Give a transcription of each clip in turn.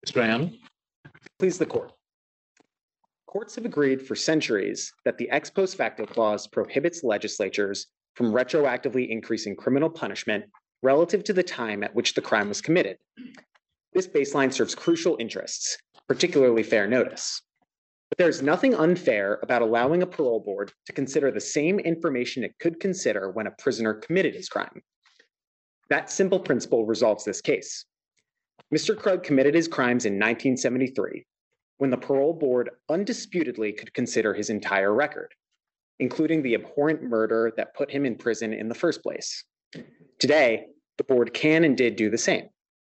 Mr. Brown. Please the court. Courts have agreed for centuries that the ex post facto clause prohibits legislatures from retroactively increasing criminal punishment relative to the time at which the crime was committed. This baseline serves crucial interests, particularly fair notice. But there is nothing unfair about allowing a parole board to consider the same information it could consider when a prisoner committed his crime. That simple principle resolves this case. Mr. Krug committed his crimes in 1973, when the parole board undisputedly could consider his entire record, including the abhorrent murder that put him in prison in the first place. Today, the board can and did do the same.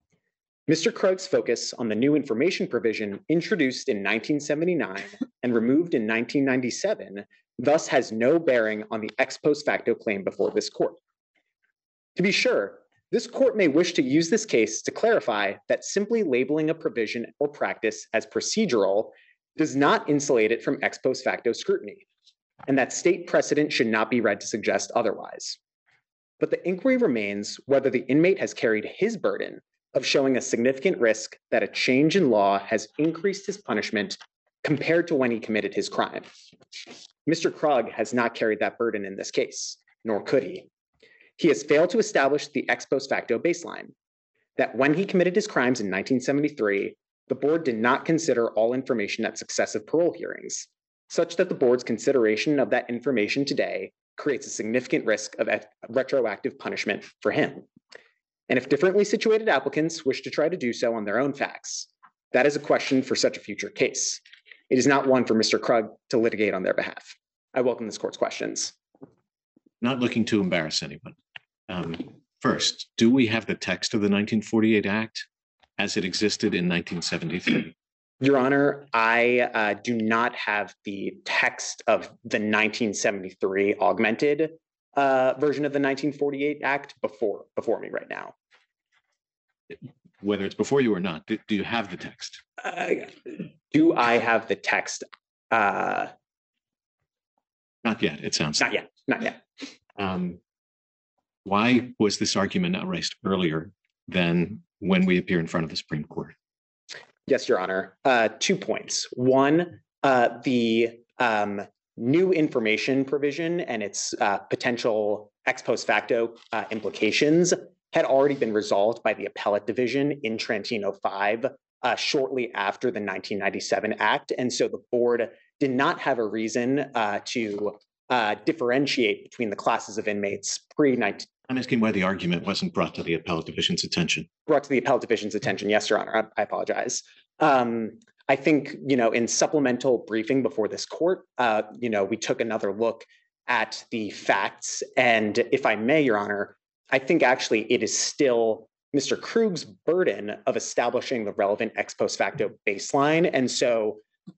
Mr. Krug's focus on the new information provision introduced in 1979 and removed in 1997 thus has no bearing on the ex post facto claim before this court. To be sure, this court may wish to use this case to clarify that simply labeling a provision or practice as procedural does not insulate it from ex post facto scrutiny, and that state precedent should not be read to suggest otherwise. But the inquiry remains whether the inmate has carried his burden of showing a significant risk that a change in law has increased his punishment compared to when he committed his crime. Mr. Krug has not carried that burden in this case, nor could he. He has failed to establish the ex post facto baseline, that when he committed his crimes in 1973, the board did not consider all information at successive parole hearings, such that the board's consideration of that information today creates a significant risk of retroactive punishment for him. And if differently situated applicants wish to try to do so on their own facts, that is a question for such a future case. It is not one for Mr. Krug to litigate on their behalf. I welcome this court's questions. Not looking to embarrass anyone. First, do we have the text of the 1948 Act as it existed in 1973? Your Honor, I do not have the text of the 1973 augmented version of the 1948 Act before me right now. Whether it's before you or not, do you have the text? Do I have the text? Not yet, it sounds not yet, not yet. Why was this argument not raised earlier than when we appear in front of the Supreme Court? Yes, Your Honor. 2 points. One, the new information provision and its potential ex post facto implications had already been resolved by the appellate division in Trentino 5 shortly after the 1997 Act. And so the board did not have a reason to differentiate between the classes of inmates pre-19. I'm asking why the argument wasn't brought to the appellate division's attention. Brought to the appellate division's attention. Yes, Your Honor. I apologize. I think, in supplemental briefing before this court, we took another look at the facts. And if I may, Your Honor, I think actually it is still Mr. Krug's burden of establishing the relevant ex post facto baseline. And so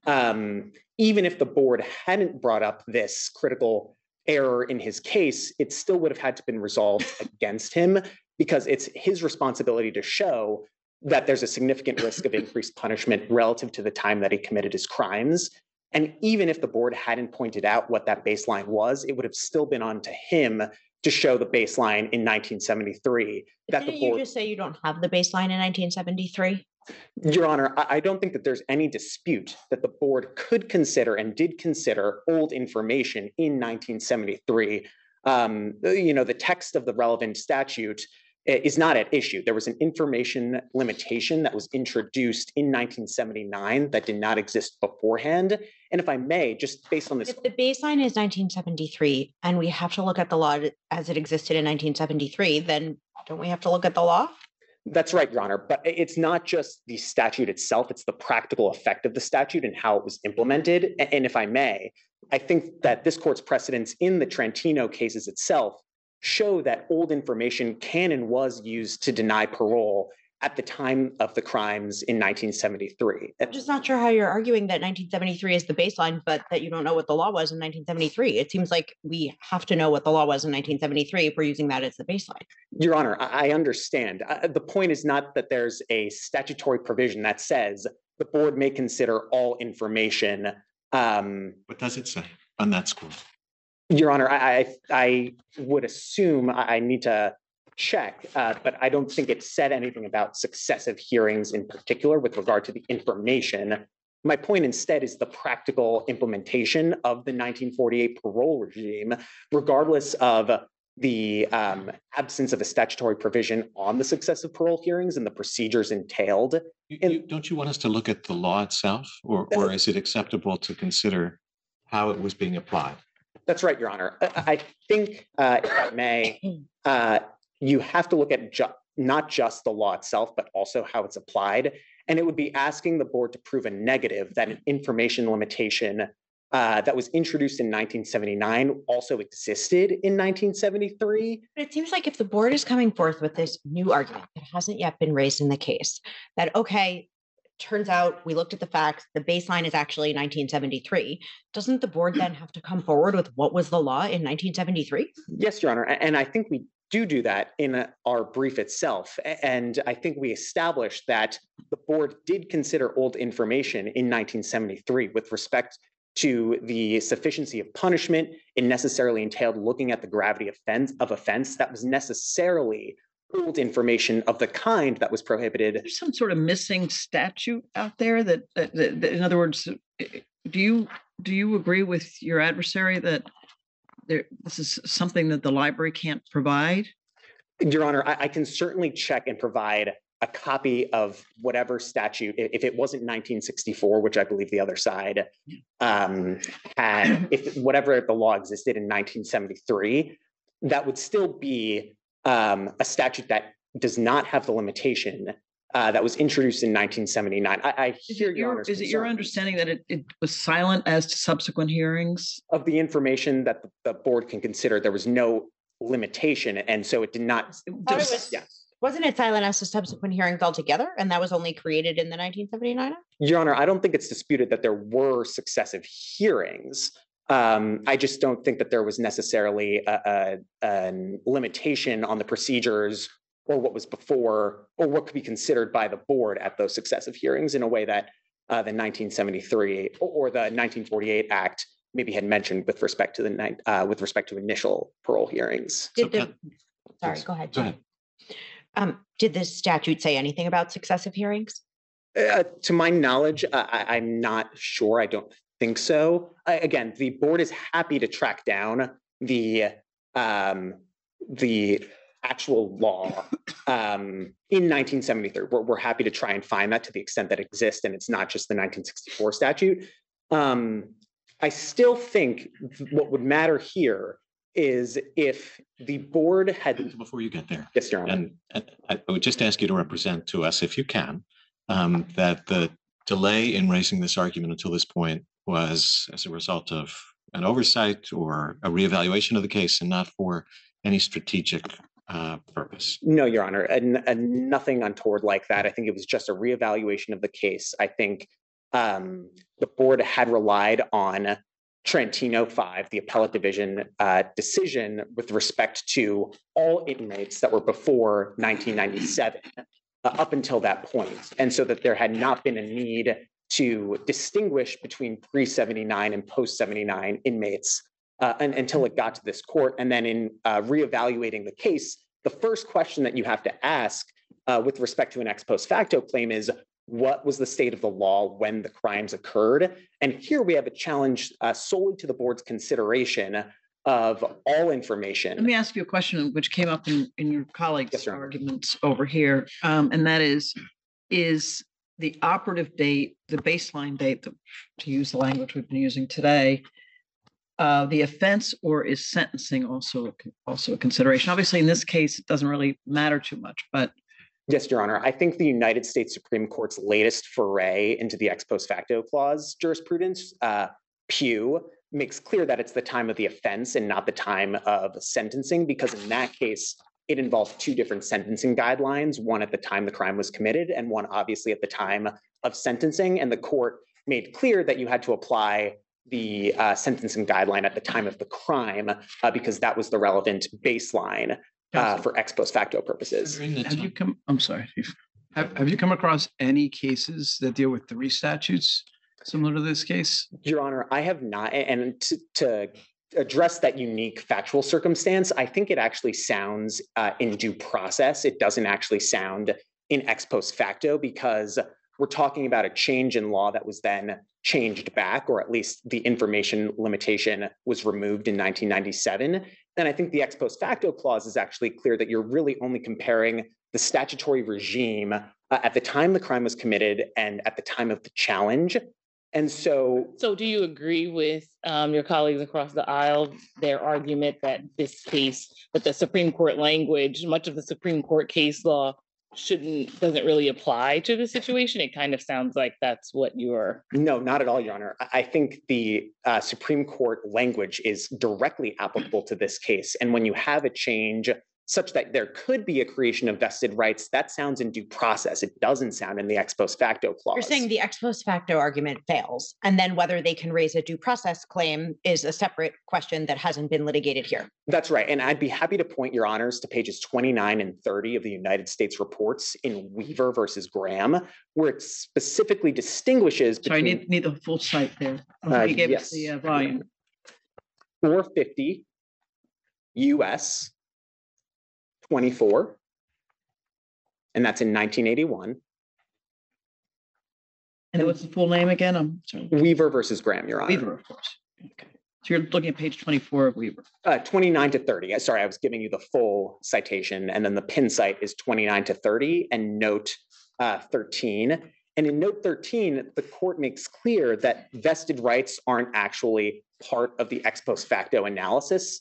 even if the board hadn't brought up this critical error in his case, it still would have had to been resolved against him because it's his responsibility to show that there's a significant risk of increased punishment relative to the time that he committed his crimes. And even if the board hadn't pointed out what that baseline was, it would have still been on to him to show the baseline in 1973. Didn't you just say you don't have the baseline in 1973? Your Honor, I don't think that there's any dispute that the board could consider and did consider old information in 1973. The text of the relevant statute is not at issue. There was an information limitation that was introduced in 1979 that did not exist beforehand. And if I may, just based on this. If the baseline is 1973 and we have to look at the law as it existed in 1973, then don't we have to look at the law? That's right, Your Honor. But it's not just the statute itself, it's the practical effect of the statute and how it was implemented. And if I may, I think that this court's precedents in the Trentino cases itself show that old information can and was used to deny parole at the time of the crimes in 1973. I'm just not sure how you're arguing that 1973 is the baseline, but that you don't know what the law was in 1973. It seems like we have to know what the law was in 1973 if we're using that as the baseline. Your Honor, I understand. The point is not that there's a statutory provision that says the board may consider all information. What does it say on that score? Your Honor, I would assume I need to check, but I don't think it said anything about successive hearings in particular with regard to the information. My point instead is the practical implementation of the 1948 parole regime, regardless of the absence of a statutory provision on the successive parole hearings and the procedures entailed. Don't you want us to look at the law itself, or is it acceptable to consider how it was being applied? That's right, Your Honor. I think, if I may, you have to look at not just the law itself, but also how it's applied. And it would be asking the board to prove a negative that an information limitation that was introduced in 1979 also existed in 1973. But it seems like if the board is coming forth with this new argument that hasn't yet been raised in the case, that, okay, turns out we looked at the facts, the baseline is actually 1973. Doesn't the board then have to come forward with what was the law in 1973? Yes, Your Honor. And I think we do that in our brief itself. And I think we established that the board did consider old information in 1973 with respect to the sufficiency of punishment. It necessarily entailed looking at the gravity of offense that was necessarily old information of the kind that was prohibited. There's some sort of missing statute out there that in other words, do you agree with your adversary that this is something that the library can't provide? Your Honor, I can certainly check and provide a copy of whatever statute, if it wasn't 1964, which I believe the other side had, if whatever the law existed in 1973, that would still be a statute that does not have the limitation that was introduced in 1979. I hear Your Honor's Is it your understanding that it was silent as to subsequent hearings? Of the information that the board can consider, there was no limitation, and so it did not. Wasn't it silent as to subsequent hearings altogether? And that was only created in the 1979 Act? Your Honor, I don't think it's disputed that there were successive hearings. I just don't think that there was necessarily a limitation on the procedures or what was before or what could be considered by the board at those successive hearings in a way that the 1973 or the 1948 Act maybe had mentioned with respect to initial parole hearings. Sorry, go ahead. Go ahead. Did this statute say anything about successive hearings? To my knowledge, I'm not sure. I don't think so. Again, the board is happy to track down the actual law in 1973. We're happy to try and find that to the extent that exists, and it's not just the 1964 statute. I still think what would matter here is if the board had. Before you get there, yes, Your Honor. And I would just ask you to represent to us, if you can, that the delay in raising this argument until this point was as a result of an oversight or a reevaluation of the case and not for any strategic purpose. No, Your Honor, and nothing untoward like that. I think it was just a reevaluation of the case. I think the board had relied on Trentino 5, the appellate division decision with respect to all inmates that were before 1997 up until that point. And so that there had not been a need to distinguish between pre-79 and post-79 inmates until it got to this court. And then in reevaluating the case, the first question that you have to ask with respect to an ex post facto claim is, what was the state of the law when the crimes occurred? And here we have a challenge solely to the board's consideration of all information. Let me ask you a question which came up in your colleagues' Yes, arguments over here. And that is the operative date, the baseline date, to use the language we've been using today, the offense, or is sentencing also a consideration? Obviously, in this case, it doesn't really matter too much, but. Yes, Your Honor. I think the United States Supreme Court's latest foray into the ex post facto clause jurisprudence, Pew, makes clear that it's the time of the offense and not the time of sentencing, because in that case, it involved two different sentencing guidelines, one at the time the crime was committed and one obviously at the time of sentencing. And the court made clear that you had to apply the sentencing guideline at the time of the crime because that was the relevant baseline for ex post facto purposes. Have you come? I'm sorry. Have you come across any cases that deal with three statutes similar to this case? Your Honor, I have not. And to address that unique factual circumstance, I think it actually sounds in due process. It doesn't actually sound in ex post facto, because we're talking about a change in law that was then changed back, or at least the information limitation was removed in 1997. And I think the ex post facto clause is actually clear that you're really only comparing the statutory regime at the time the crime was committed and at the time of the challenge. And so do you agree with your colleagues across the aisle, their argument that this case, that the Supreme Court language, much of the Supreme Court case law doesn't really apply to the situation? It kind of sounds like that's what you're. No, not at all, Your Honor. I think the Supreme Court language is directly applicable to this case. And when you have a change such that there could be a creation of vested rights, that sounds in due process. It doesn't sound in the ex post facto clause. You're saying the ex post facto argument fails, and then whether they can raise a due process claim is a separate question that hasn't been litigated here. That's right. And I'd be happy to point Your Honors to pages 29 and 30 of the United States reports in Weaver versus Graham, where it specifically distinguishes So I between need the full site there. You gave us the volume. 450 US 24, and that's in 1981. And what's the full name again? I'm sorry. Weaver versus Graham, Your Honor. Weaver, of course. Okay. So you're looking at page 24 of Weaver. 29 to 30. Sorry, I was giving you the full citation, and then the pin site is 29 to 30 and note 13. And in note 13, the court makes clear that vested rights aren't actually part of the ex post facto analysis.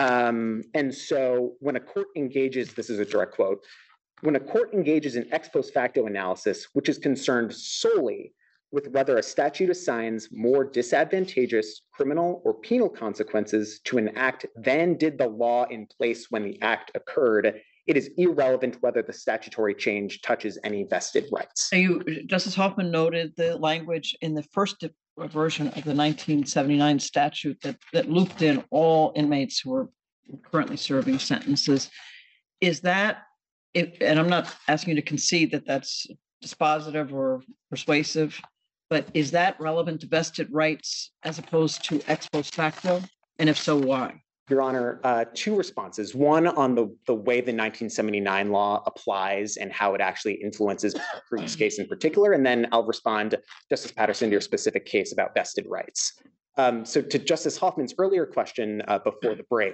And so when a court engages, this is a direct quote, when a court engages in ex post facto analysis, which is concerned solely with whether a statute assigns more disadvantageous criminal or penal consequences to an act than did the law in place when the act occurred, it is irrelevant whether the statutory change touches any vested rights. Justice Hoffman noted the language in the first version of the 1979 statute that looped in all inmates who are currently serving sentences. Is that, and I'm not asking you to concede that that's dispositive or persuasive, but is that relevant to vested rights as opposed to ex post facto? And if so, why? Your Honor, two responses. One on the way the 1979 law applies and how it actually influences Krug's case in particular. And then I'll respond, Justice Patterson, to your specific case about vested rights. So to Justice Hoffman's earlier question before the break,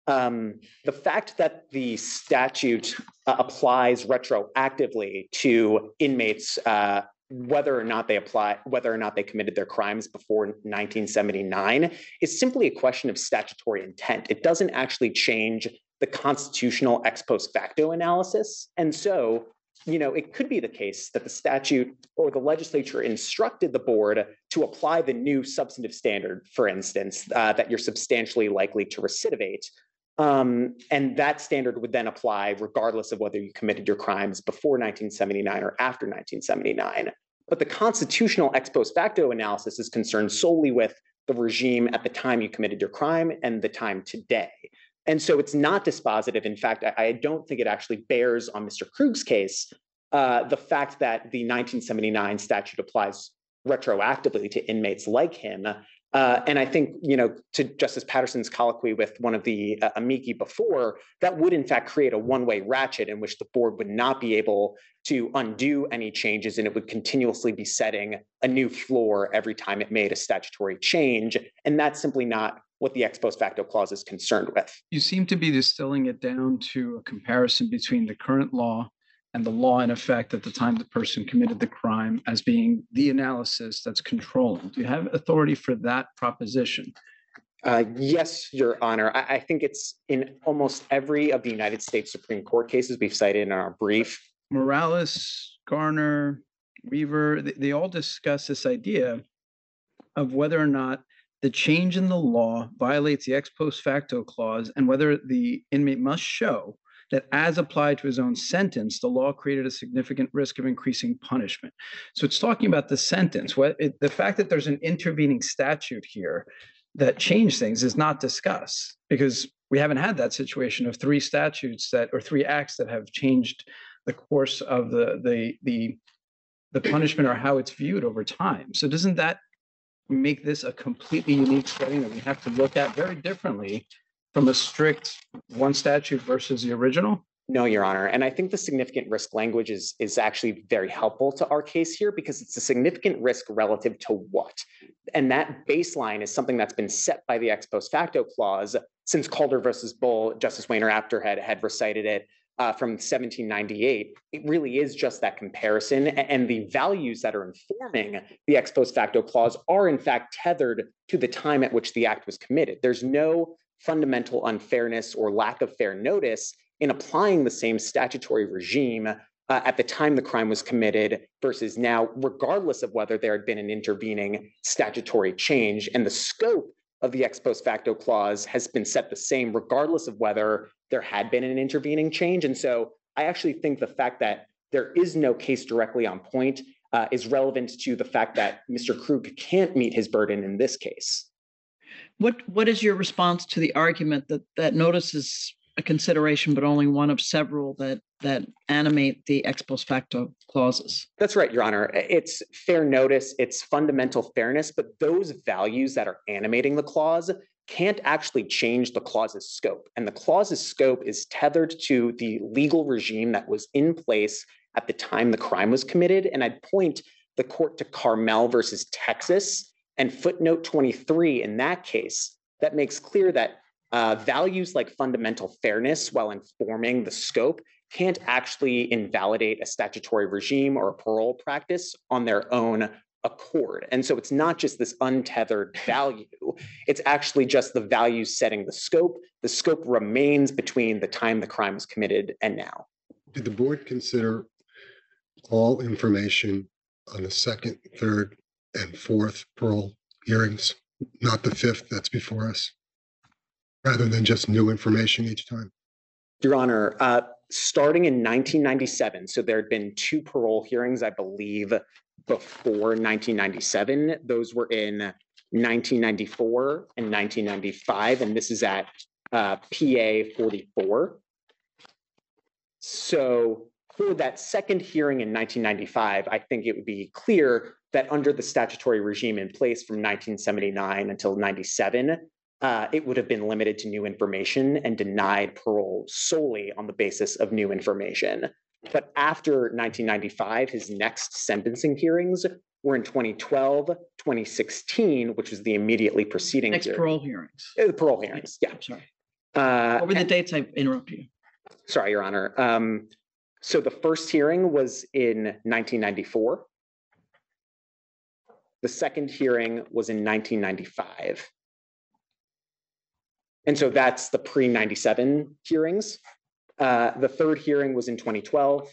the fact that the statute applies retroactively to inmates, whether or not they committed their crimes before 1979 is simply a question of statutory intent. It doesn't actually change the constitutional ex post facto analysis. And so, it could be the case that the statute or the legislature instructed the board to apply the new substantive standard, for instance, that you're substantially likely to recidivate. And that standard would then apply regardless of whether you committed your crimes before 1979 or after 1979. But the constitutional ex post facto analysis is concerned solely with the regime at the time you committed your crime and the time today. And so it's not dispositive. In fact, I don't think it actually bears on Mr. Krug's case, the fact that the 1979 statute applies retroactively to inmates like him. And I think, to Justice Patterson's colloquy with one of the amici before, that would in fact create a one-way ratchet in which the board would not be able to undo any changes, and it would continuously be setting a new floor every time it made a statutory change. And that's simply not what the ex post facto clause is concerned with. You seem to be distilling it down to a comparison between the current law and the law in effect at the time the person committed the crime as being the analysis that's controlling. Do you have authority for that proposition? Yes, Your Honor. I think it's in almost every of the United States Supreme Court cases we've cited in our brief. Morales, Garner, Weaver, they all discuss this idea of whether or not the change in the law violates the ex post facto clause and whether the inmate must show that as applied to his own sentence, the law created a significant risk of increasing punishment. So it's talking about the sentence. The fact that there's an intervening statute here that changed things is not discussed, because we haven't had that situation of three acts that have changed the course of the punishment or how it's viewed over time. So doesn't that make this a completely unique setting that we have to look at very differently from a strict one statute versus the original? No, Your Honor. And I think the significant risk language is actually very helpful to our case here because it's a significant risk relative to what? And that baseline is something that's been set by the ex post facto clause since Calder versus Bull. Justice Wayner Apter had recited it from 1798. It really is just that comparison. And the values that are informing the ex post facto clause are in fact tethered to the time at which the act was committed. There's no fundamental unfairness or lack of fair notice in applying the same statutory regime at the time the crime was committed versus now, regardless of whether there had been an intervening statutory change. And the scope of the ex post facto clause has been set the same, regardless of whether there had been an intervening change. And so I actually think the fact that there is no case directly on point is relevant to the fact that Mr. Krug can't meet his burden in this case. What is your response to the argument that notice is a consideration, but only one of several that animate the ex post facto clauses? That's right, Your Honor. It's fair notice, it's fundamental fairness, but those values that are animating the clause can't actually change the clause's scope. And the clause's scope is tethered to the legal regime that was in place at the time the crime was committed. And I'd point the court to Carmel versus Texas and footnote 23 in that case that makes clear that values like fundamental fairness, while informing the scope, can't actually invalidate a statutory regime or a parole practice on their own accord. And so it's not just this untethered value, it's actually just the values setting the scope. The scope remains between the time the crime was committed and now. Did the board consider all information on the second, third, and fourth parole hearings, not the fifth that's before us, rather than just new information each time? Your Honor, starting in 1997, so there had been 2 parole hearings, I believe, before 1997. Those were in 1994 and 1995, and this is at PA 44. So for that second hearing in 1995, I think it would be clear that under the statutory regime in place from 1979 until 97, it would have been limited to new information and denied parole solely on the basis of new information. But after 1995, his next sentencing hearings were in 2012, 2016, which was the immediately preceding Next parole hearings. The parole hearings, yeah. I'm sorry. What were the dates? I interrupted you. Sorry, Your Honor. So the first hearing was in 1994. The second hearing was in 1995. And so that's the pre-97 hearings. The third hearing was in 2012.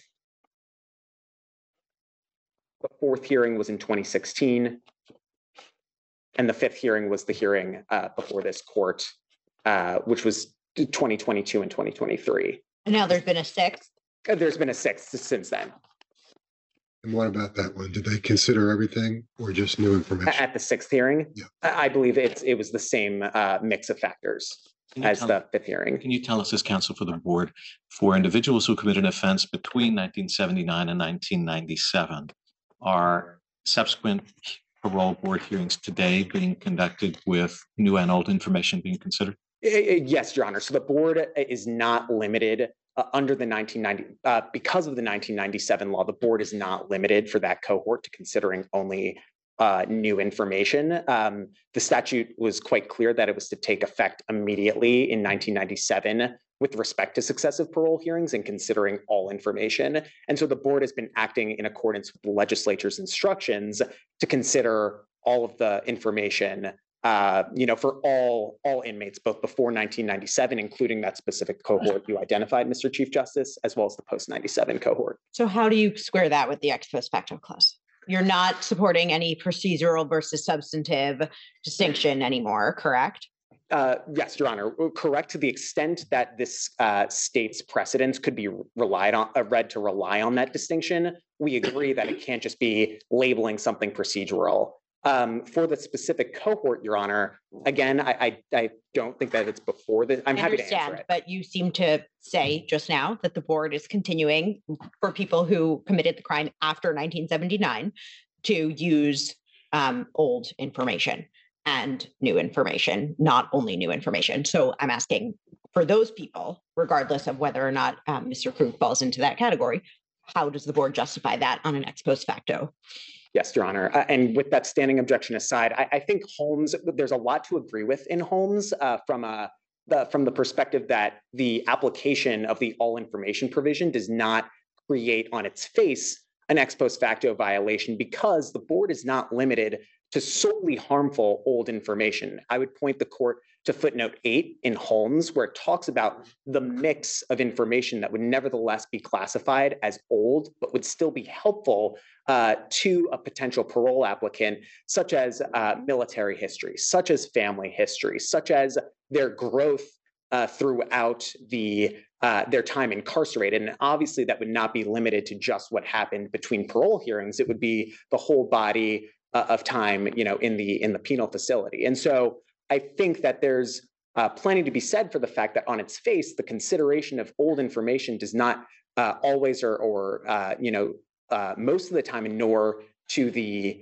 The fourth hearing was in 2016. And the fifth hearing was the hearing before this court, which was 2022 and 2023. And now there's been a 6th. There's been a 6th since then. And what about that one? Did they consider everything or just new information? At the 6th hearing? Yeah. I believe it was the same mix of factors as the 5th hearing. Can you tell us, as counsel for the board, for individuals who committed an offense between 1979 and 1997, are subsequent parole board hearings today being conducted with new and old information being considered? Yes, Your Honor. So the board is not limited under the 1990, because of the 1997 law, the board is not limited for that cohort to considering only new information. The statute was quite clear that it was to take effect immediately in 1997 with respect to successive parole hearings and considering all information. And so the board has been acting in accordance with the legislature's instructions to consider all of the information for all inmates, both before 1997, including that specific cohort you identified, Mr. Chief Justice, as well as the post-97 cohort. So how do you square that with the ex post facto clause? You're not supporting any procedural versus substantive distinction anymore, correct? Yes, Your Honor, correct to the extent that this state's precedents could be read to rely on that distinction. We agree that it can't just be labeling something procedural. For the specific cohort, Your Honor, again, I don't think that it's before this. I'm happy to answer it. But you seem to say just now that the board is continuing for people who committed the crime after 1979 to use old information and new information, not only new information. So I'm asking for those people, regardless of whether or not Mr. Krug falls into that category, how does the board justify that on an ex post facto? Yes, Your Honor. And with that standing objection aside, I think Holmes, there's a lot to agree with in Holmes from the perspective that the application of the all information provision does not create on its face an ex post facto violation because the board is not limited to solely harmful old information. I would point the court to footnote 8 in Holmes, where it talks about the mix of information that would nevertheless be classified as old, but would still be helpful to a potential parole applicant, such as military history, such as family history, such as their growth throughout their time incarcerated. And obviously that would not be limited to just what happened between parole hearings. It would be the whole body of time, in the penal facility. And so I think that there's plenty to be said for the fact that on its face, the consideration of old information does not always or most of the time inure to the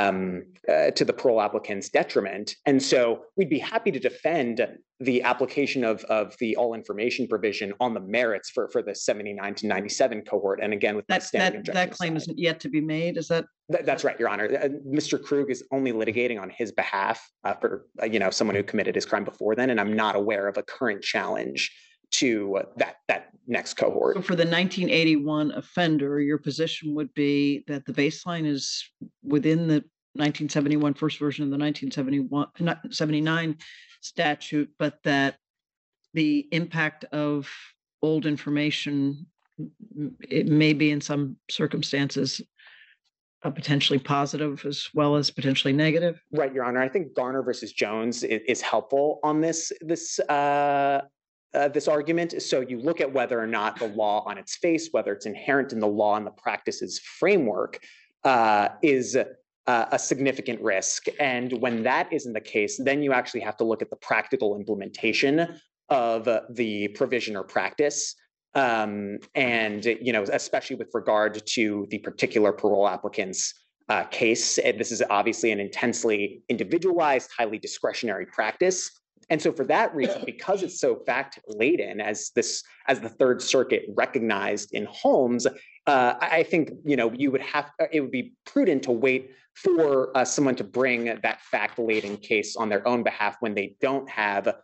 parole applicant's detriment. And so we'd be happy to defend the application of the all information provision on the merits for the 79 to 97 cohort. And again, with that claim isn't yet to be made. Is that? That's right, Your Honor. Mr. Krug is only litigating on his behalf for someone who committed his crime before then, and I'm not aware of a current challenge to that next cohort. So for the 1981 offender, your position would be that the baseline is within the 1971 first version of the 1979 statute, but that the impact of old information, it may be in some circumstances potentially positive as well as potentially negative. Right, Your Honor. I think Garner versus Jones is helpful on this argument. So you look at whether or not the law on its face, whether it's inherent in the law and the practices framework, is a significant risk. And when that isn't the case, then you actually have to look at the practical implementation of the provision or practice. And, especially with regard to the particular parole applicant's case, this is obviously an intensely individualized, highly discretionary practice. And so for that reason, because it's so fact laden, as the Third Circuit recognized in Holmes, I think it would be prudent to wait for someone to bring that fact laden case on their own behalf when they don't have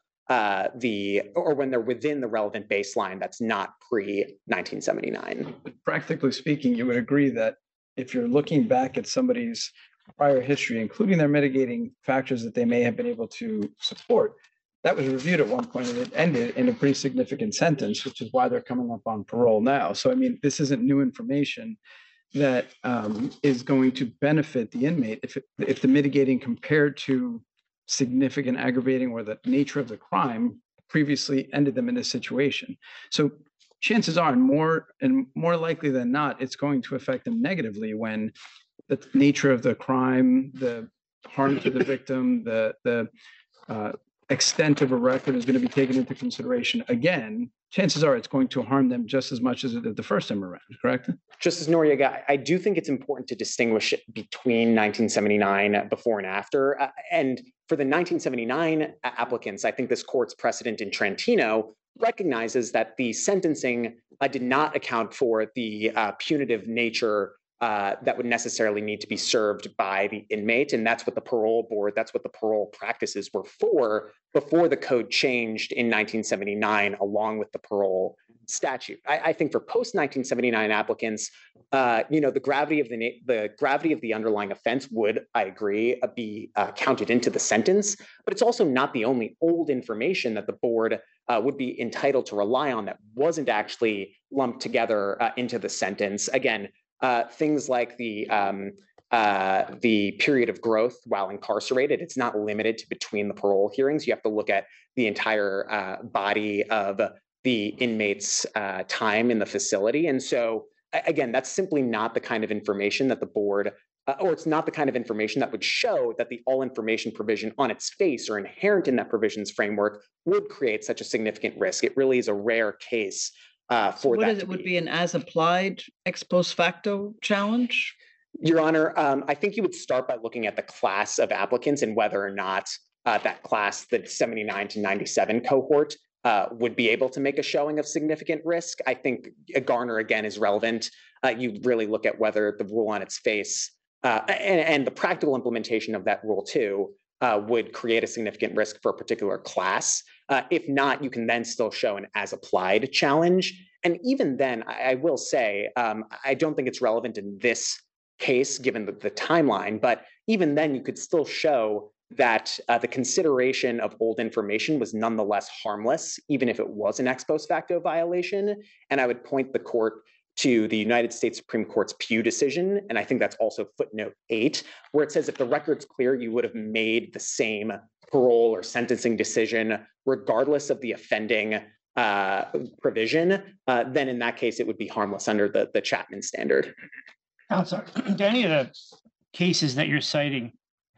or when they're within the relevant baseline that's not pre-1979. Practically speaking, you would agree that if you're looking back at somebody's prior history, including their mitigating factors that they may have been able to support, that was reviewed at one point and it ended in a pretty significant sentence, which is why they're coming up on parole now. So, I mean, this isn't new information that is going to benefit the inmate if the mitigating compared to significant aggravating or the nature of the crime previously ended them in this situation. So chances are, more likely than not, it's going to affect them negatively when the nature of the crime, the harm to the victim, the extent of a record is going to be taken into consideration. Again, chances are it's going to harm them just as much as it did the first time around, correct? Justice Noriega, I do think it's important to distinguish between 1979 before and after. And for the 1979 applicants, I think this court's precedent in Trentino recognizes that the sentencing did not account for the punitive nature that would necessarily need to be served by the inmate. And that's what the parole board, that's what the parole practices were for before the code changed in 1979, along with the parole statute. I think for post-1979 applicants, the gravity of the underlying offense would, I agree, be counted into the sentence, but it's also not the only old information that the board would be entitled to rely on that wasn't actually lumped together into the sentence. Again, things like the period of growth while incarcerated, it's not limited to between the parole hearings. You have to look at the entire body of the inmate's time in the facility. And so, again, that's simply not the kind of information that the board, or it's not the kind of information that would show that the all information provision on its face or inherent in that provision's framework would create such a significant risk. It really is a rare case for that. Would be an as applied ex post facto challenge? Your Honor, I think you would start by looking at the class of applicants and whether or not that class, the 79 to 97 cohort, would be able to make a showing of significant risk. I think Garner, again, is relevant. You really look at whether the rule on its face and the practical implementation of that rule too would create a significant risk for a particular class. If not, you can then still show an as applied challenge. And even then, I will say, I don't think it's relevant in this case, given the timeline, but even then you could still show that the consideration of old information was nonetheless harmless, even if it was an ex post facto violation. And I would point the court to the United States Supreme Court's Pugh decision, and I think that's also footnote 8, where it says if the record's clear, you would have made the same parole or sentencing decision regardless of the offending provision, then in that case, it would be harmless under the Chapman standard. Counselor, do any of the cases that you're citing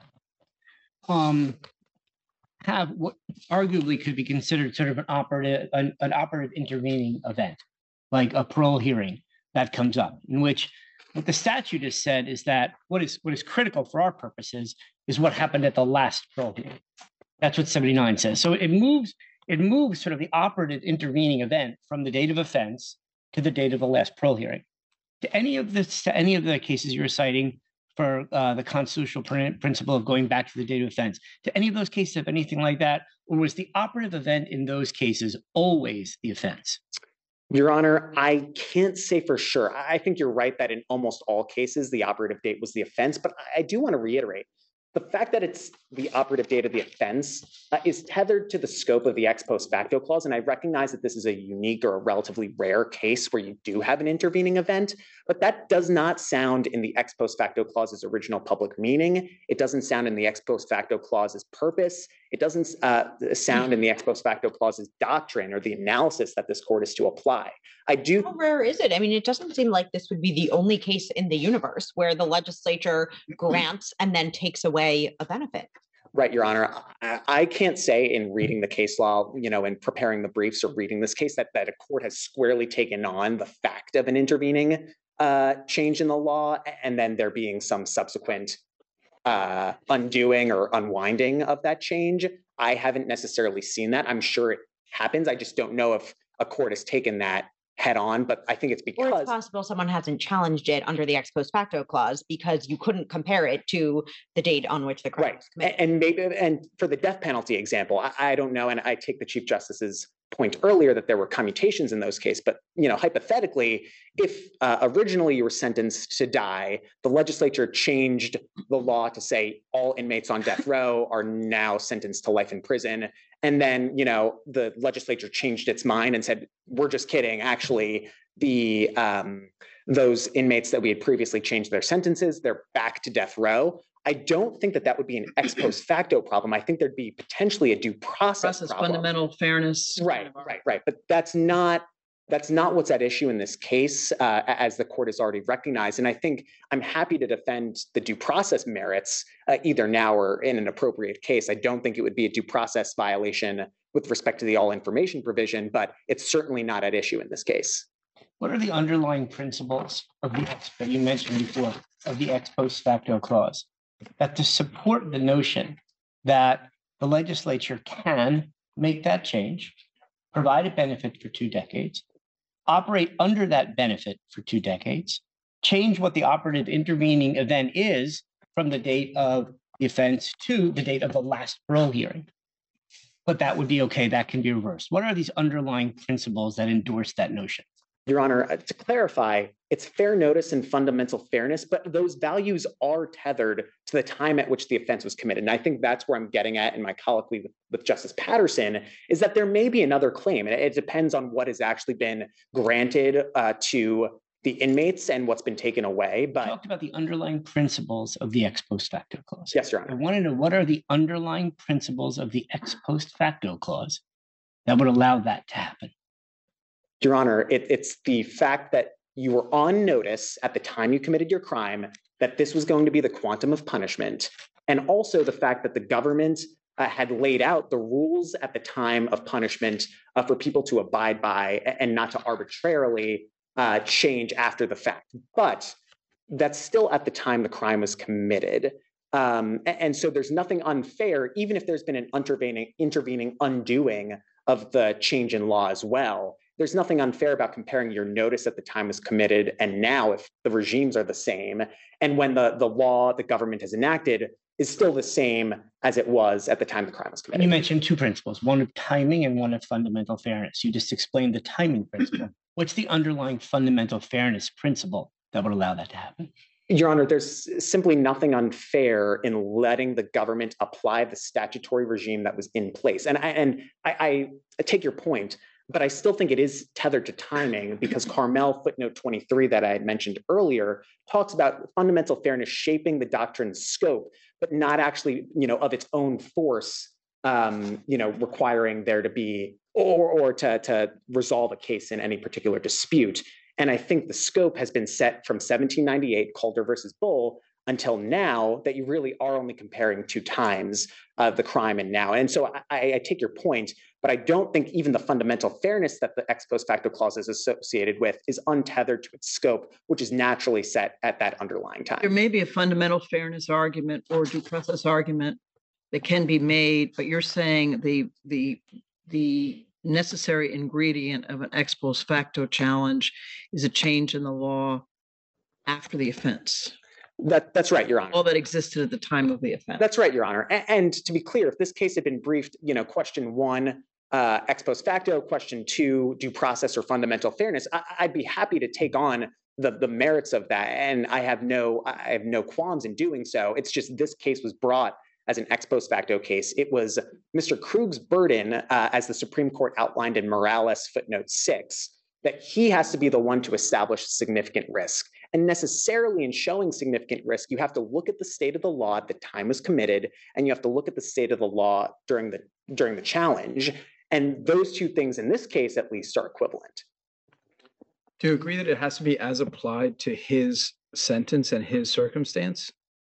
have what arguably could be considered sort of an operative intervening event, like a parole hearing that comes up, in which what the statute has said is that what is critical for our purposes is what happened at the last parole hearing. That's what 79 says. So it moves sort of the operative intervening event from the date of offense to the date of the last parole hearing. To any of the cases you're citing for the constitutional principle of going back to the date of offense, to any of those cases have anything like that, or was the operative event in those cases always the offense? Your Honor, I can't say for sure. I think you're right that in almost all cases, the operative date was the offense, but I do want to reiterate the fact that it's the operative date of the offense is tethered to the scope of the ex post facto clause. And I recognize that this is a unique or a relatively rare case where you do have an intervening event, but that does not sound in the ex post facto clause's original public meaning. It doesn't sound in the ex post facto clause's purpose. It doesn't sound in the ex post facto clause's doctrine or the analysis that this court is to apply. How rare is it? I mean, it doesn't seem like this would be the only case in the universe where the legislature grants and then takes away a benefit. Right, Your Honor. I can't say in reading the case law, in preparing the briefs or reading this case that a court has squarely taken on the fact of an intervening change in the law and then there being some subsequent undoing or unwinding of that change. I haven't necessarily seen that. I'm sure it happens. I just don't know if a court has taken that head on, but I think it's because— Or it's possible someone hasn't challenged it under the ex post facto clause because you couldn't compare it to the date on which the crime was committed. And for the death penalty example, I don't know, and I take the Chief Justice's point earlier that there were commutations in those cases, but hypothetically, if originally you were sentenced to die, the legislature changed the law to say all inmates on death row are now sentenced to life in prison. And then, the legislature changed its mind and said, we're just kidding. Actually, those inmates that we had previously changed their sentences, they're back to death row. I don't think that would be an ex post facto problem. I think there'd be potentially a due process problem. Fundamental fairness. Right. But that's not what's at issue in this case, as the court has already recognized. And I think I'm happy to defend the due process merits either now or in an appropriate case. I don't think it would be a due process violation with respect to the all information provision, but it's certainly not at issue in this case. What are the underlying principles of that you mentioned before of the ex post facto clause that to support the notion that the legislature can make that change, provide a benefit for 2 decades, operate under that benefit for 2 decades, change what the operative intervening event is from the date of the offense to the date of the last parole hearing? But that would be okay. That can be reversed. What are these underlying principles that endorse that notion? Your Honor, to clarify, it's fair notice and fundamental fairness, but those values are tethered to the time at which the offense was committed. And I think that's where I'm getting at in my colloquy with Justice Patterson, is that there may be another claim, and it depends on what has actually been granted to the inmates and what's been taken away. But talk about the underlying principles of the ex post facto clause. Yes, Your Honor. I want to know, what are the underlying principles of the ex post facto clause that would allow that to happen? Your Honor, it's the fact that you were on notice at the time you committed your crime that this was going to be the quantum of punishment, and also the fact that the government had laid out the rules at the time of punishment for people to abide by and not to arbitrarily change after the fact. But that's still at the time the crime was committed. And so there's nothing unfair, even if there's been an intervening undoing of the change in law as well. There's nothing unfair about comparing your notice at the time was committed and now if the regimes are the same, and when the law the government has enacted is still the same as it was at the time the crime was committed. You mentioned two principles, one of timing and one of fundamental fairness. You just explained the timing principle. What's the underlying fundamental fairness principle that would allow that to happen? Your Honor, there's simply nothing unfair in letting the government apply the statutory regime that was in place. And I take your point, but I still think it is tethered to timing because Carmel footnote 23 that I had mentioned earlier talks about fundamental fairness shaping the doctrine's scope, but not actually, of its own force, requiring there to be or to resolve a case in any particular dispute. And I think the scope has been set from 1798, Calder versus Bull, until now that you really are only comparing two times the crime and now. And so I take your point, but I don't think even the fundamental fairness that the ex post facto clause is associated with is untethered to its scope, which is naturally set at that underlying time. There may be a fundamental fairness argument or due process argument that can be made, but you're saying the necessary ingredient of an ex post facto challenge is a change in the law after the offense. That's right, Your Honor. All that existed at the time of the offense. That's right, Your Honor. And to be clear, if this case had been briefed, question one, ex post facto, question two, due process or fundamental fairness, I'd be happy to take on the merits of that. And I have no qualms in doing so. It's just this case was brought as an ex post facto case. It was Mr. Krug's burden, as the Supreme Court outlined in Morales footnote 6, that he has to be the one to establish significant risk. And necessarily in showing significant risk, you have to look at the state of the law at the time was committed, and you have to look at the state of the law during the challenge. And those two things in this case, at least, are equivalent. Do you agree that it has to be as applied to his sentence and his circumstance?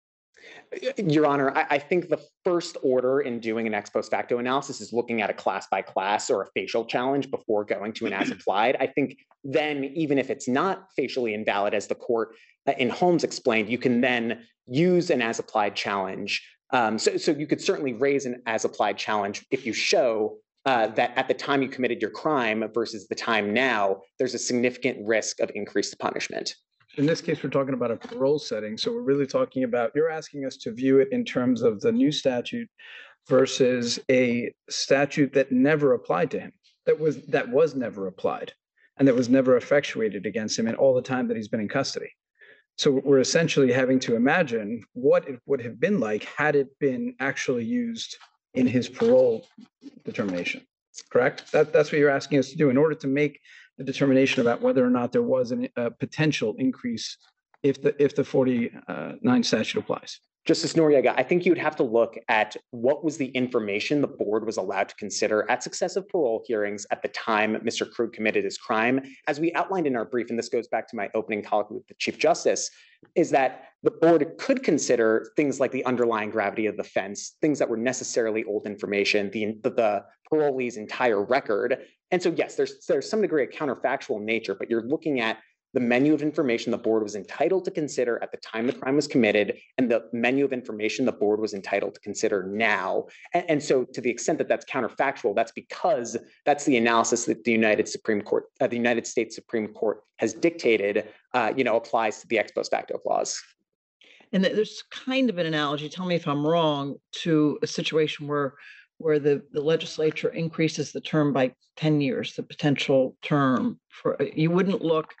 Your Honor, I think the first order in doing an ex post facto analysis is looking at a class by class or a facial challenge before going to an as applied. I think then, even if it's not facially invalid, as the court in Holmes explained, you can then use an as applied challenge. So you could certainly raise an as applied challenge if you show that at the time you committed your crime versus the time now, there's a significant risk of increased punishment. In this case, we're talking about a parole setting. So we're really talking about, you're asking us to view it in terms of the new statute versus a statute that never applied to him, that was never applied and that was never effectuated against him in all the time that he's been in custody. So we're essentially having to imagine what it would have been like had it been actually used in his parole determination, correct? That's what you're asking us to do in order to make the determination about whether or not there was a potential increase if the 49 statute applies. Justice Noriega, I think you'd have to look at what was the information the board was allowed to consider at successive parole hearings at the time Mr. Krug committed his crime. As we outlined in our brief, and this goes back to my opening colloquy with the Chief Justice, is that the board could consider things like the underlying gravity of the offense, things that were necessarily old information, the parolee's entire record. And so, yes, there's some degree of counterfactual nature, but you're looking at the menu of information the board was entitled to consider at the time the crime was committed and the menu of information the board was entitled to consider now. And so to the extent that that's counterfactual, that's because that's the analysis that the United States Supreme Court has dictated, applies to the ex post facto clause. And there's kind of an analogy, tell me if I'm wrong, to a situation where the legislature increases the term by 10 years, the potential term for you wouldn't look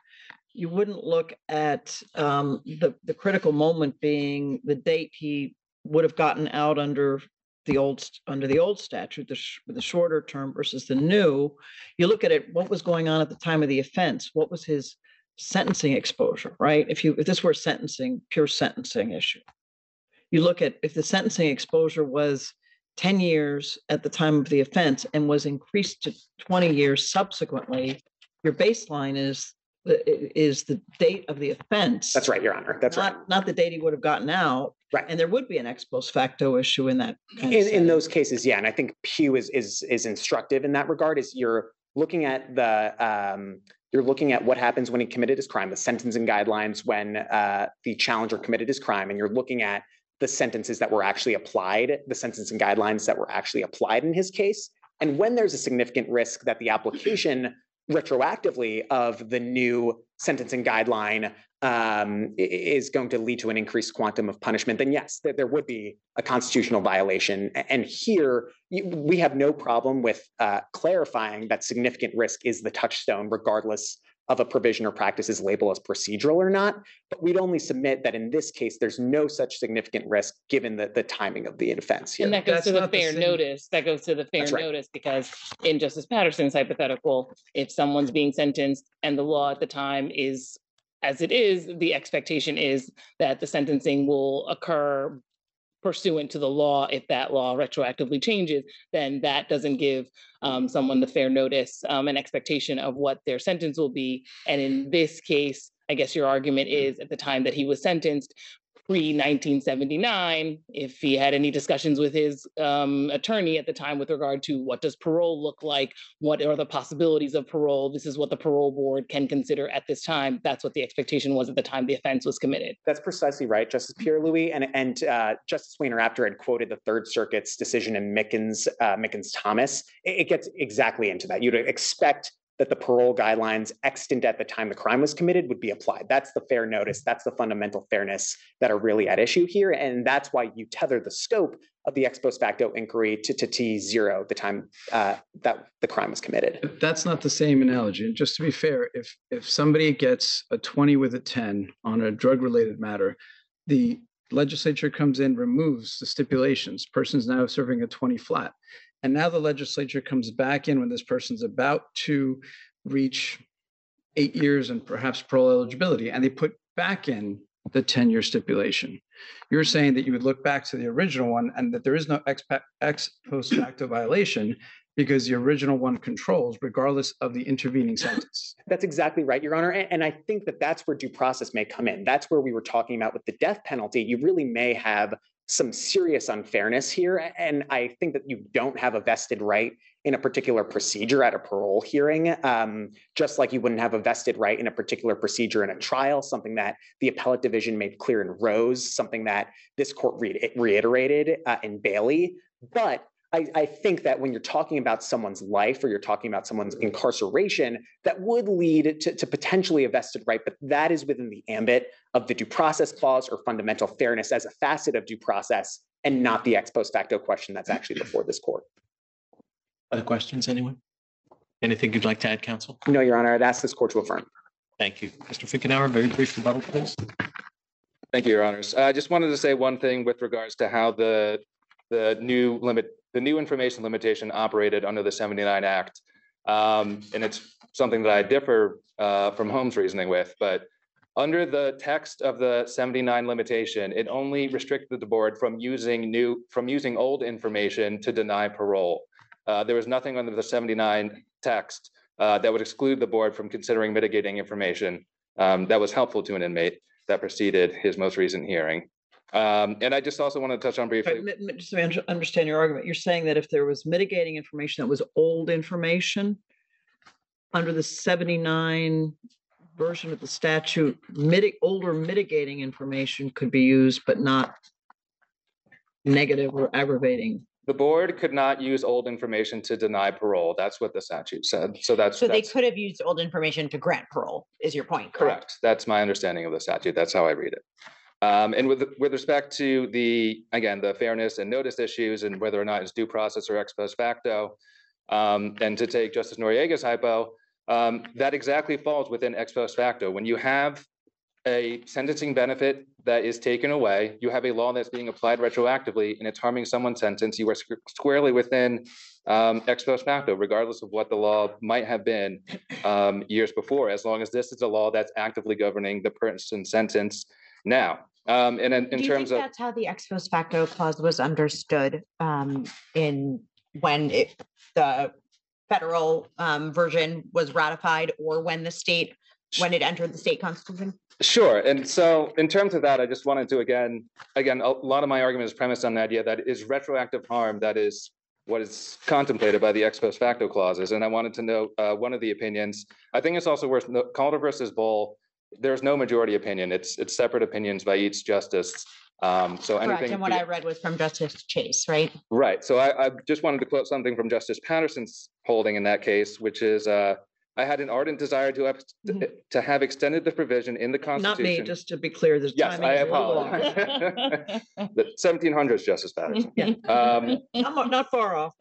at the critical moment being the date he would have gotten out under the old statute, the shorter term versus the new. You look at it, what was going on at the time of the offense? What was his sentencing exposure, right? If this were pure sentencing issue, you look at if the sentencing exposure was 10 years at the time of the offense and was increased to 20 years subsequently, your baseline is the date of the offense. That's right, Your Honor. That's right. Not the date he would have gotten out. Right. And there would be an ex post facto issue in that. In those cases, yeah. And I think Pew is instructive in that regard. Is you're looking at the You're looking at what happens when he committed his crime, the sentencing guidelines when the challenger committed his crime, and you're looking at the sentences that were actually applied, the sentencing guidelines that were actually applied in his case. And when there's a significant risk that the application retroactively of the new sentencing guideline is going to lead to an increased quantum of punishment, then yes, there would be a constitutional violation. And here, we have no problem with clarifying that significant risk is the touchstone, regardless of a provision or practice's label as procedural or not. But we'd only submit that in this case, there's no such significant risk given the timing of the offense here. And that goes That's to the not the fair same. notice. That goes to the fair That's right. notice, because in Justice Patterson's hypothetical, if someone's being sentenced and the law at the time is as it is, the expectation is that the sentencing will occur pursuant to the law. If that law retroactively changes, then that doesn't give someone the fair notice, an expectation of what their sentence will be. And in this case, I guess your argument is at the time that he was sentenced, pre-1979, if he had any discussions with his attorney at the time with regard to what does parole look like, what are the possibilities of parole, this is what the parole board can consider at this time. That's what the expectation was at the time the offense was committed. That's precisely right, Justice Pierre-Louis. And Justice Weiner, after I'd quoted the Third Circuit's decision in Mickens-Thomas, it gets exactly into that. You'd expect that the parole guidelines extant at the time the crime was committed would be applied. That's the fair notice. That's the fundamental fairness that are really at issue here. And that's why you tether the scope of the ex post facto inquiry to T0, the time that the crime was committed. That's not the same analogy. And just to be fair, if somebody gets a 20 with a 10 on a drug-related matter, the legislature comes in, removes the stipulations. Person's now serving a 20 flat. And now the legislature comes back in when this person's about to reach 8 years and perhaps parole eligibility, and they put back in the 10-year stipulation. You're saying that you would look back to the original one and that there is no ex post facto violation because the original one controls regardless of the intervening sentence. That's exactly right, Your Honor. And I think that that's where due process may come in. That's where we were talking about with the death penalty. You really may have some serious unfairness here. And I think that you don't have a vested right in a particular procedure at a parole hearing, just like you wouldn't have a vested right in a particular procedure in a trial, something that the appellate division made clear in Rose, something that this court reiterated in Bailey. But I think that when you're talking about someone's life or you're talking about someone's incarceration, that would lead to potentially a vested right, but that is within the ambit of the due process clause or fundamental fairness as a facet of due process and not the ex post facto question that's actually before this court. Other questions, anyone? Anything you'd like to add, counsel? No, Your Honor, I'd ask this court to affirm. Thank you. Mr. Finkenauer, very brief rebuttal, please. Thank you, Your Honors. I just wanted to say one thing with regards to how the new information limitation operated under the 79 Act. And it's something that I differ from Holmes' reasoning with, but under the text of the 79 limitation, it only restricted the board from using old information to deny parole. There was nothing under the 79 text that would exclude the board from considering mitigating information that was helpful to an inmate that preceded his most recent hearing. And I just also want to touch on briefly. Just to understand your argument, you're saying that if there was mitigating information that was old information under the 79 version of the statute, older mitigating information could be used, but not negative or aggravating. The board could not use old information to deny parole. That's what the statute said. So they could have used old information to grant parole, is your point, correct? Correct. That's my understanding of the statute. That's how I read it. And with respect to the fairness and notice issues and whether or not it's due process or ex post facto, and to take Justice Noriega's hypo, that exactly falls within ex post facto. When you have a sentencing benefit that is taken away, you have a law that's being applied retroactively and it's harming someone's sentence, you are squarely within ex post facto, regardless of what the law might have been years before, as long as this is a law that's actively governing the person's sentence now. And in terms of that's how the ex post facto clause was understood when the federal version was ratified or when it entered the state constitution? Sure. And so in terms of that, I just wanted to, again, a lot of my argument is premised on the idea that it is retroactive harm that is what is contemplated by the ex post facto clauses. And I wanted to note one of the opinions. I think it's also worth Calder versus Bull. There's no majority opinion. It's separate opinions by each justice. So Correct, anything. and what I read was from Justice Chase, right? Right. So I just wanted to quote something from Justice Patterson's holding in that case, which is, I had an ardent desire to have extended the provision in the Not Constitution. me, just to be clear, this Yes, timing I is a little off. apologize. The 1700s, Justice Patterson. Yeah. I'm not far off.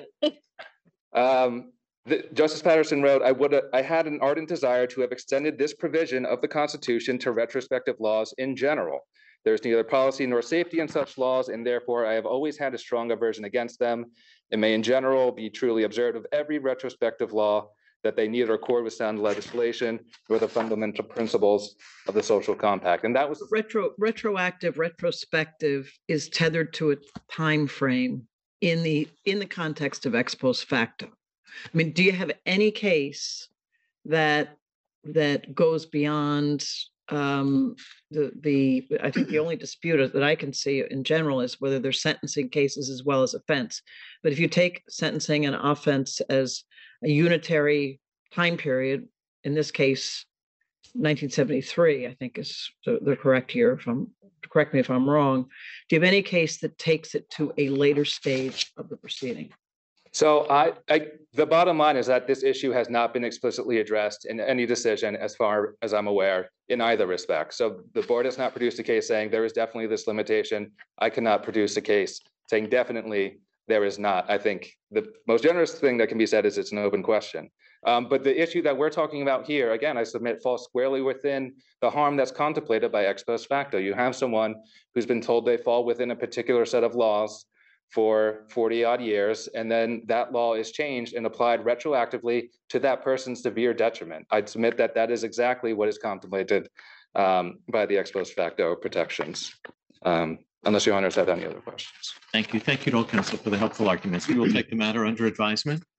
Justice Patterson wrote, I had an ardent desire to have extended this provision of the Constitution to retrospective laws in general. There's neither policy nor safety in such laws, and therefore I have always had a strong aversion against them. It may in general be truly observed of every retrospective law that they neither accord with sound legislation nor the fundamental principles of the social compact. And that was Retrospective is tethered to a time frame in the context of ex post facto. I mean, do you have any case that goes beyond I think the only dispute that I can see in general is whether they're sentencing cases as well as offense. But if you take sentencing and offense as a unitary time period, in this case, 1973, I think is the correct year. Correct me if I'm wrong. Do you have any case that takes it to a later stage of the proceeding? So the bottom line is that this issue has not been explicitly addressed in any decision as far as I'm aware in either respect. So the board has not produced a case saying there is definitely this limitation. I cannot produce a case saying definitely there is not. I think the most generous thing that can be said is it's an open question. But the issue that we're talking about here, again, I submit falls squarely within the harm that's contemplated by ex post facto. You have someone who's been told they fall within a particular set of laws for 40 odd years, and then that law is changed and applied retroactively to that person's severe detriment. I'd submit that that is exactly what is contemplated by the ex post facto protections. Unless your honors have any other questions. Thank you. Thank you to all counsel for the helpful arguments. We will take the matter under advisement.